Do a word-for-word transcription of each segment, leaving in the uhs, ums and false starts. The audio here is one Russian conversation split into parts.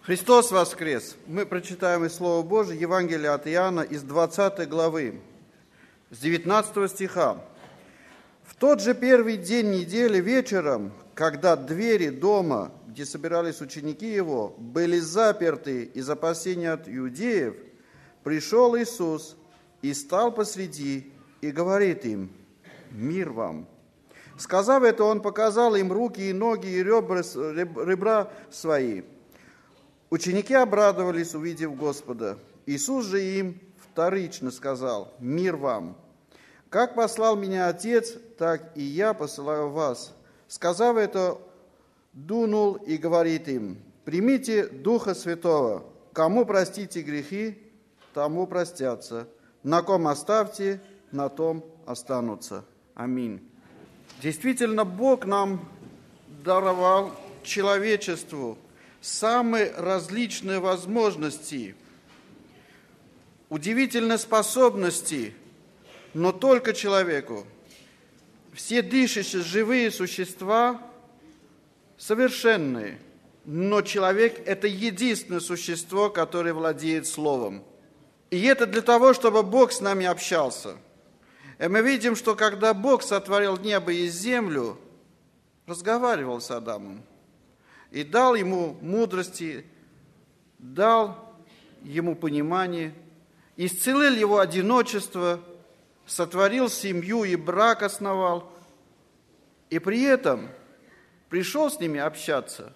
Христос воскрес! Мы прочитаем из Слова Божия Евангелие от Иоанна из двадцатой главы, с девятнадцатого стиха. «В тот же первый день недели вечером, когда двери дома, где собирались ученики его, были заперты из опасения от иудеев, пришел Иисус и стал посреди и говорит им: „Мир вам!“ Сказав это, он показал им руки и ноги и ребра, ребра свои. Ученики обрадовались, увидев Господа. Иисус же им вторично сказал: „Мир вам! Как послал меня Отец, так и я посылаю вас“. Сказав это, дунул и говорит им: „Примите Духа Святого. Кому простите грехи, тому простятся. На ком оставьте, на том останутся“. Аминь. Действительно, Бог нам даровал человечеству самые различные возможности, удивительные способности, но только человеку. Все дышащие живые существа совершенные, но человек – это единственное существо, которое владеет Словом. И это для того, чтобы Бог с нами общался. И мы видим, что когда Бог сотворил небо и землю, разговаривал с Адамом и дал ему мудрости, дал ему понимание, исцелил его одиночество, сотворил семью и брак основал, и при этом пришел с ними общаться.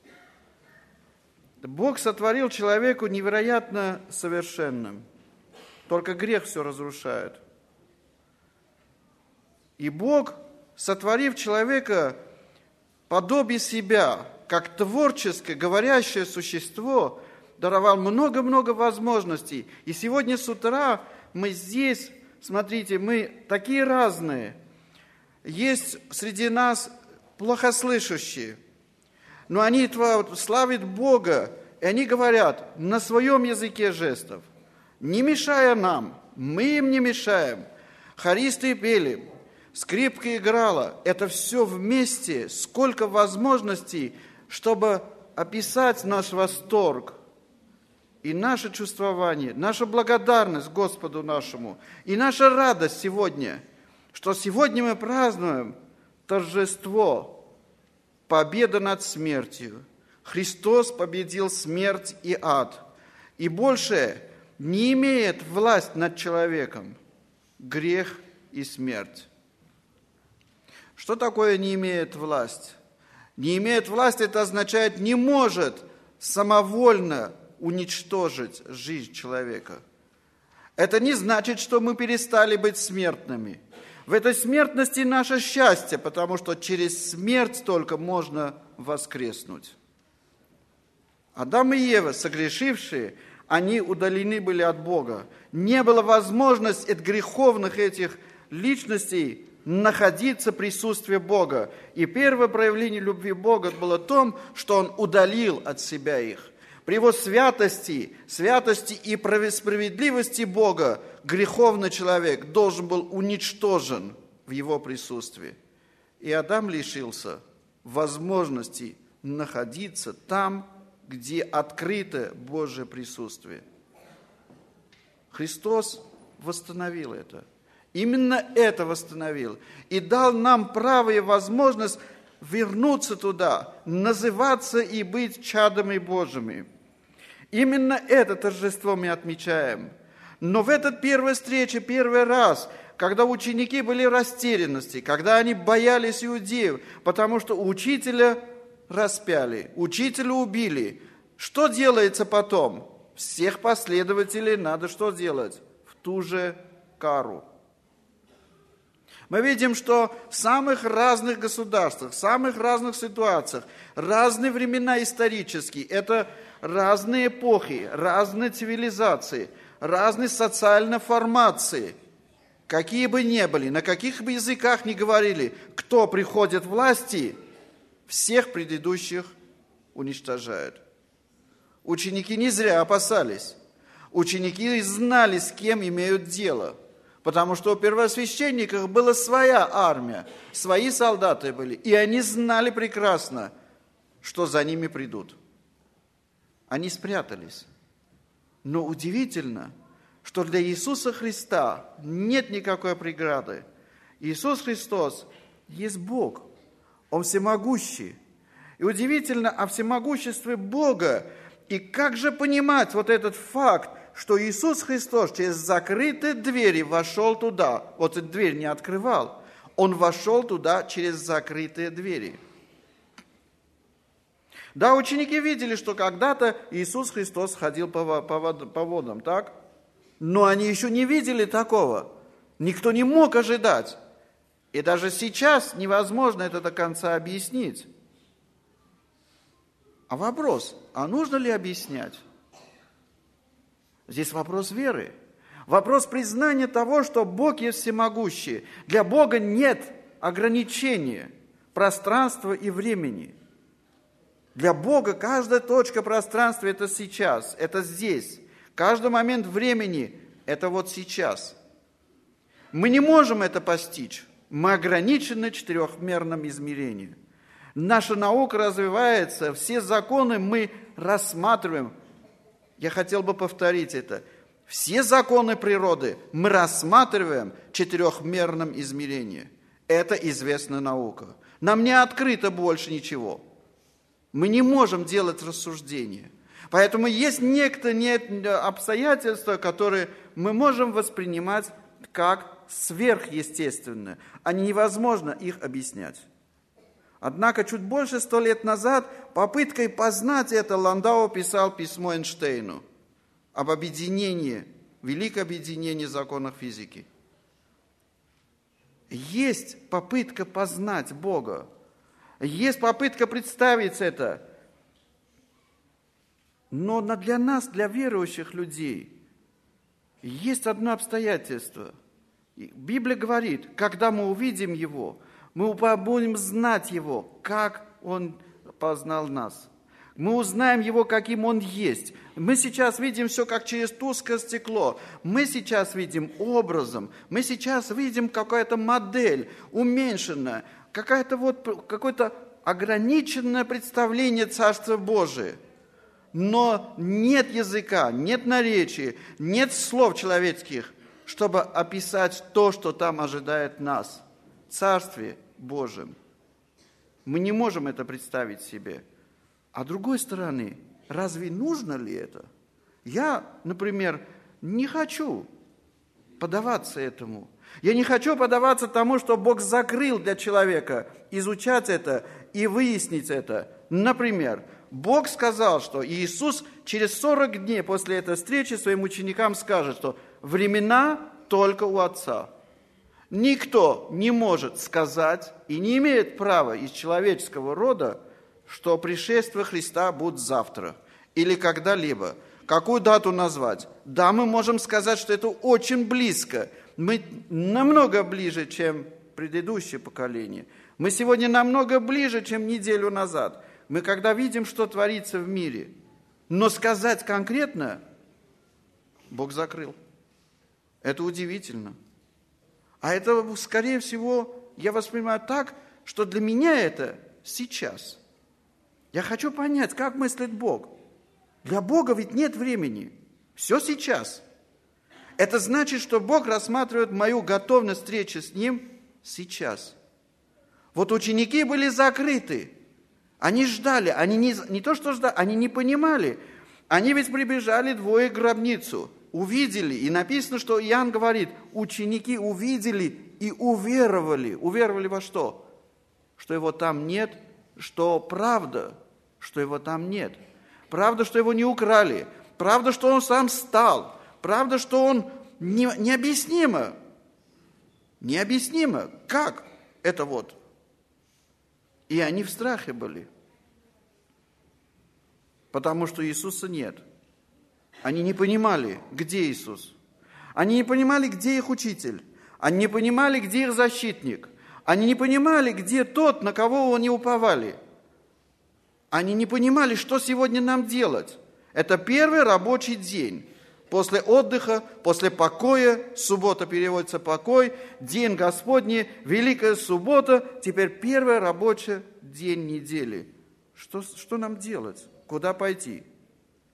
Бог сотворил человеку невероятно совершенным, только грех все разрушает. И Бог, сотворив человека подобие себя, как творческое, говорящее существо, даровал много-много возможностей. И сегодня с утра мы здесь, смотрите, мы такие разные. Есть среди нас плохослышащие, но они славят Бога, и они говорят на своем языке жестов, не мешая нам, мы им не мешаем. Хористы пели, скрипка играла, это все вместе, сколько возможностей, чтобы описать наш восторг и наше чувствование, наша благодарность Господу нашему, и наша радость сегодня, что сегодня мы празднуем торжество, победа над смертью. Христос победил смерть и ад, и больше не имеет власть над человеком грех и смерть. Что такое не имеет власть? Не имеет власти, это означает, не может самовольно уничтожить жизнь человека. Это не значит, что мы перестали быть смертными. В этой смертности наше счастье, потому что через смерть только можно воскреснуть. Адам и Ева, согрешившие, они удалены были от Бога. Не было возможности от греховных этих личностей находиться в присутствии Бога. И первое проявление любви Бога было в том, что Он удалил от себя их. При Его святости, святости и справедливости Бога греховный человек должен был уничтожен в Его присутствии. И Адам лишился возможности находиться там, где открыто Божье присутствие. Христос восстановил это. Именно это восстановил. И дал нам право и возможность вернуться туда, называться и быть чадами Божьими. Именно это торжество мы отмечаем. Но в этот первой встрече, первый раз, когда ученики были в растерянности, когда они боялись иудеев, потому что учителя распяли, учителя убили, что делается потом? Всех последователей надо что делать? В ту же кару. Мы видим, что в самых разных государствах, в самых разных ситуациях, разные времена исторические, это разные эпохи, разные цивилизации, разные социальные формации, какие бы ни были, на каких бы языках ни говорили, кто приходит к власти, всех предыдущих уничтожают. Ученики не зря опасались. Ученики знали, с кем имеют дело. Потому что у первосвященников была своя армия, свои солдаты были. И они знали прекрасно, что за ними придут. они спрятались. Но удивительно, что для Иисуса Христа нет никакой преграды. Иисус Христос есть Бог, Он всемогущий. И удивительно о всемогуществе Бога. И как же понимать вот этот факт, что Иисус Христос через закрытые двери вошел туда. Вот эту дверь не открывал. Он вошел туда через закрытые двери. Да, ученики видели, что когда-то Иисус Христос ходил по, по, по водам, так? Но они еще не видели такого. Никто не мог ожидать. И даже сейчас невозможно это до конца объяснить. А вопрос, а нужно ли объяснять? Здесь вопрос веры. Вопрос признания того, что Бог есть всемогущий. Для Бога нет ограничения пространства и времени. Для Бога каждая точка пространства – это сейчас, это здесь. Каждый момент времени – это вот сейчас. Мы не можем это постичь. Мы ограничены четырехмерным измерением. Наша наука развивается, все законы мы рассматриваем. Я хотел бы повторить это. Все законы природы мы рассматриваем в четырехмерном измерении. Это известная наука. Нам не открыто больше ничего. Мы не можем делать рассуждения. Поэтому есть некоторые обстоятельства, которые мы можем воспринимать как сверхъестественные. Они невозможно их объяснять. Однако чуть больше ста лет назад попыткой познать это Ландау писал письмо Эйнштейну об объединении, великом объединении законов физики. Есть попытка познать Бога. Есть попытка представить это. Но для нас, для верующих людей, есть одно обстоятельство. Библия говорит, когда мы увидим Его, мы будем знать Его, как Он познал нас. Мы узнаем Его, каким Он есть. Мы сейчас видим все как через тусклое стекло. Мы сейчас видим образом. Мы сейчас видим какая-то модель уменьшенная, какая-то вот, какое-то ограниченное представление Царства Божия. Но нет языка, нет наречия, нет слов человеческих, чтобы описать то, что там ожидает нас. В Царстве Божьем. Мы не можем это представить себе. А с другой стороны, разве нужно ли это? Я, например, не хочу поддаваться этому. Я не хочу поддаваться тому, что Бог закрыл для человека, изучать это и выяснить это. Например, Бог сказал, что Иисус через сорок дней после этой встречи своим ученикам скажет, что времена только у Отца. Никто не может сказать и не имеет права из человеческого рода, что пришествие Христа будет завтра или когда-либо. Какую дату назвать? Да, мы можем сказать, что это очень близко. Мы намного ближе, чем предыдущее поколение. Мы сегодня намного ближе, чем неделю назад. Мы когда видим, что творится в мире. Но сказать конкретно Бог закрыл. Это удивительно. А это, скорее всего, я воспринимаю так, что для меня это сейчас. Я хочу понять, как мыслит Бог. Для Бога ведь нет времени. Все сейчас. Это значит, что Бог рассматривает мою готовность встречи с Ним сейчас. Вот ученики были закрыты. Они ждали. Они не, не то, что ждали, они не понимали. Они ведь прибежали двое к гробницу. Увидели. И написано, что Иоанн говорит, ученики увидели и уверовали. Уверовали во что? Что его там нет, что правда, что его там нет. Правда, что его не украли. Правда, что он сам стал. Правда, что он не, необъяснимо. Необъяснимо. Как это вот? И они в страхе были. Потому что Иисуса нет. Они не понимали, где Иисус. Они не понимали, где их учитель. Они не понимали, где их защитник. Они не понимали, где тот, на кого они уповали. Они не понимали, что сегодня нам делать. Это первый рабочий день. После отдыха, после покоя, суббота переводится покой, день Господний, Великая суббота, теперь первый рабочий день недели. Что, что нам делать? Куда пойти?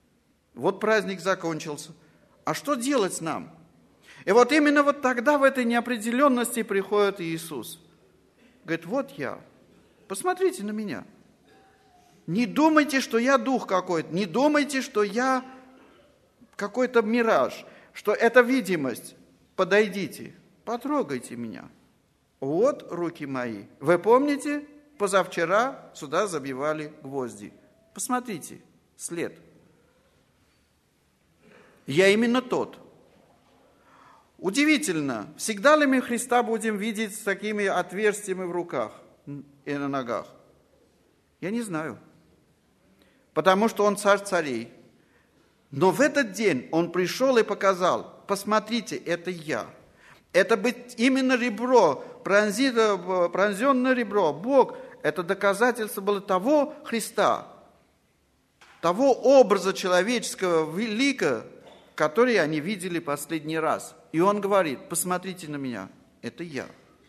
Вот праздник закончился. А что делать нам? И вот именно вот тогда в этой неопределенности приходит Иисус. Говорит, вот я, посмотрите на меня. Не думайте, что я дух какой-то, не думайте, что я какой-то мираж, что это видимость. Подойдите, потрогайте меня. Вот руки мои. Вы помните, позавчера сюда забивали гвозди. Посмотрите, след. Я именно тот. Удивительно, всегда ли мы Христа будем видеть с такими отверстиями в руках и на ногах? Я не знаю. Потому что Он царь царей. Но в этот день Он пришел и показал, посмотрите, это я. Это быть именно ребро, пронзенное ребро. Бог, это доказательство было того Христа, того образа человеческого великого, который они видели последний раз. И Он говорит, посмотрите на меня, это я.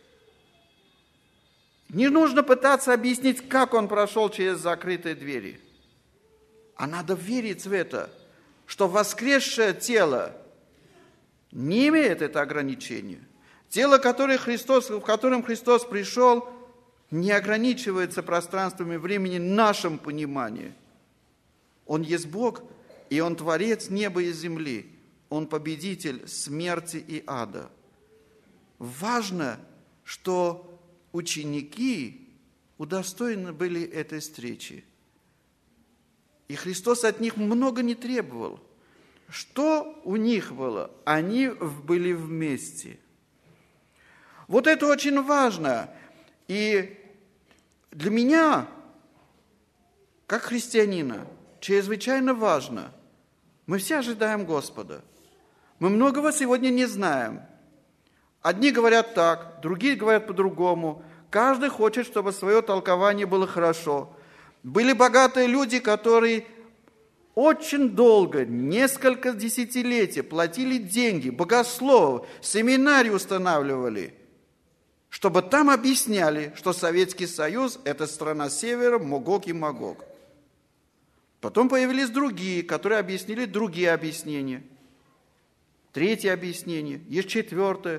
Не нужно пытаться объяснить, как Он прошел через закрытые двери. А надо верить в это, что воскресшее тело не имеет это ограничения. Тело, которое Христос, в котором Христос пришел, не ограничивается пространством и временем в нашем понимании. Он есть Бог, и Он творец неба и земли. Он победитель смерти и ада. Важно, что ученики удостоены были этой встречи. И Христос от них много не требовал. Что у них было? Они были вместе. Вот это очень важно. И для меня, как христианина, чрезвычайно важно. Мы все ожидаем Господа. Мы многого сегодня не знаем. Одни говорят так, другие говорят по-другому. Каждый хочет, чтобы свое толкование было хорошо. Были богатые люди, которые очень долго, несколько десятилетий платили деньги, богословов, семинарии устанавливали, чтобы там объясняли, что Советский Союз – это страна севера, Могок и Магог. Потом появились другие, которые объяснили другие объяснения. Третье объяснение, есть четвертое.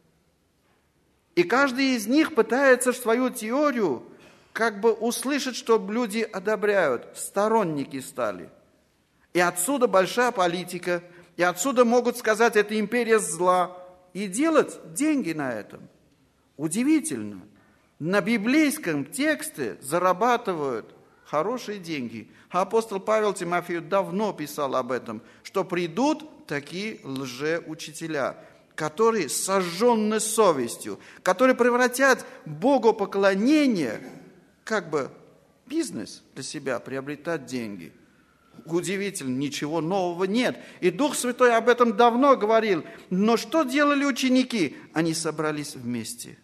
И каждый из них пытается свою теорию как бы услышать, чтобы люди одобряют, сторонники стали. И отсюда большая политика, и отсюда могут сказать, это империя зла, и делать деньги на этом. Удивительно. На библейском тексте зарабатывают хорошие деньги. А апостол Павел Тимофею давно писал об этом, что придут такие лжеучителя, которые сожжены совестью, которые превратят богопоклонение как бы бизнес для себя, приобретать деньги. Удивительно, ничего нового нет. И Дух Святой об этом давно говорил. Но что делали ученики? Они собрались вместе.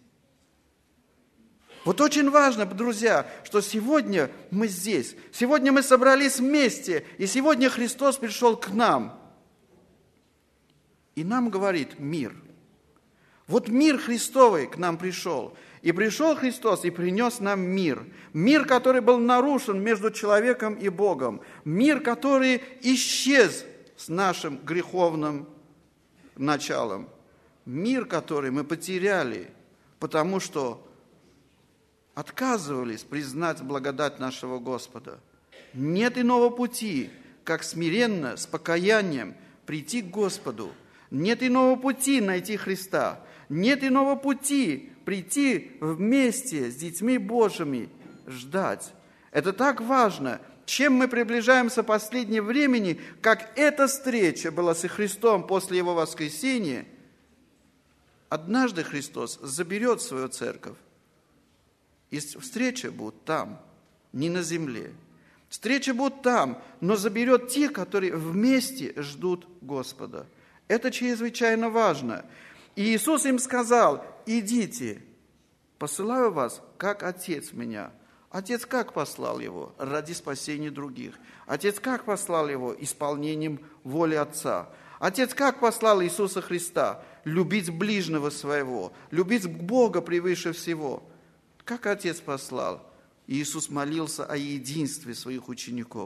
Вот очень важно, друзья, что сегодня мы здесь. Сегодня мы собрались вместе. И сегодня Христос пришел к нам. И нам говорит мир. Вот мир Христовый к нам пришел. И пришел Христос и принес нам мир. Мир, который был нарушен между человеком и Богом. Мир, который исчез с нашим греховным началом. Мир, который мы потеряли, потому что отказывались признать благодать нашего Господа. Нет иного пути, как смиренно, с покаянием прийти к Господу. Нет иного пути найти Христа. Нет иного пути прийти вместе с детьми Божьими, ждать. Это так важно. Чем мы приближаемся в последнее времени, как эта встреча была со Христом после Его воскресения, однажды Христос заберет свою церковь. И встреча будет там, не на земле. Встреча будет там, но заберет тех, которые вместе ждут Господа. Это чрезвычайно важно. И Иисус им сказал, идите, посылаю вас, как Отец меня. Отец как послал его? Ради спасения других. Отец как послал его? Исполнением воли Отца. Отец как послал Иисуса Христа? Любить ближнего своего, любить Бога превыше всего. Как Отец послал? Иисус молился о единстве своих учеников.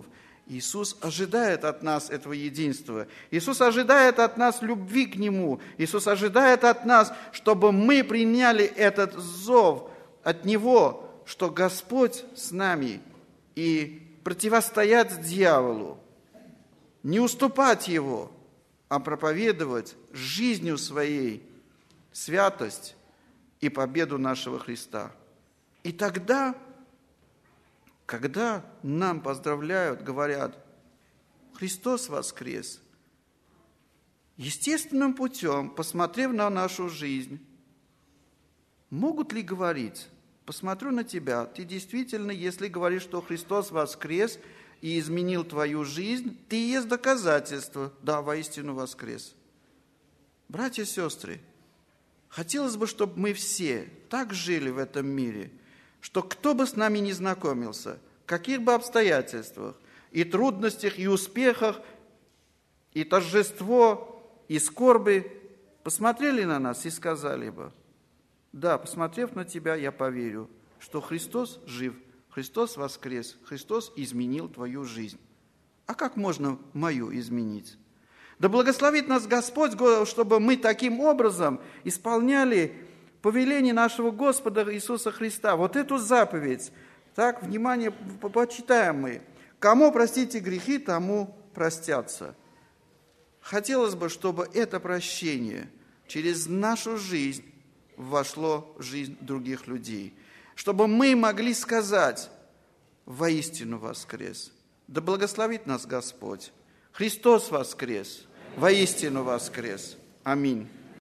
Иисус ожидает от нас этого единства. Иисус ожидает от нас любви к Нему. Иисус ожидает от нас, чтобы мы приняли этот зов от Него, что Господь с нами, и противостоять дьяволу, не уступать Его, а проповедовать жизнью своей святость и победу нашего Христа. И тогда, когда нам поздравляют, говорят: «Христос воскрес», естественным путем, посмотрев на нашу жизнь, могут ли говорить: «Посмотрю на тебя, ты действительно, если говоришь, что Христос воскрес и изменил твою жизнь, ты и есть доказательство, да, воистину воскрес». Братья и сестры, хотелось бы, чтобы мы все так жили в этом мире, что кто бы с нами ни знакомился, в каких бы обстоятельствах, и трудностях, и успехах, и торжество, и скорби, посмотрели на нас и сказали бы: «Да, посмотрев на тебя, я поверю, что Христос жив, Христос воскрес, Христос изменил твою жизнь». А как можно мою изменить? Да благословит нас Господь, чтобы мы таким образом исполняли повеление нашего Господа Иисуса Христа. Вот эту заповедь. Так, внимание, почитаем мы. «Кому простите грехи, тому простятся». Хотелось бы, чтобы это прощение через нашу жизнь вошло в жизнь других людей. Чтобы мы могли сказать: «Воистину воскрес». Да благословит нас Господь. Христос воскрес, воистину воскрес. Аминь.